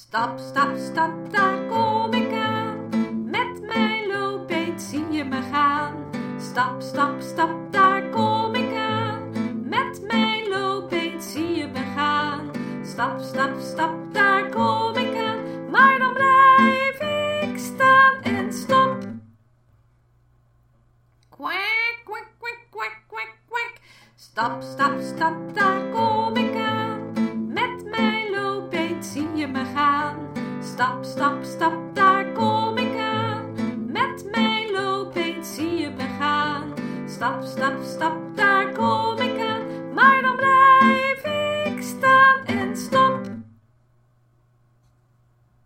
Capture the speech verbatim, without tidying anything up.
Stap, stap, stap, daar kom ik aan. Met mijn loopbeet zie je me gaan. Stap, stap, stap, daar kom ik aan. Met mijn loopbeet zie je me gaan. Stap, stap, stap, daar kom ik aan. Maar dan blijf ik staan en stop. Kwak, kwak, kwak, kwak, kwak, kwak. Stap, stap, stap, daar kom ik aan. Met mijn loopbeet zie je me gaan. Stap, stap, stap, daar kom ik aan. Met mijn loopbeet zie je me gaan. Stap, stap, stap, daar kom ik aan.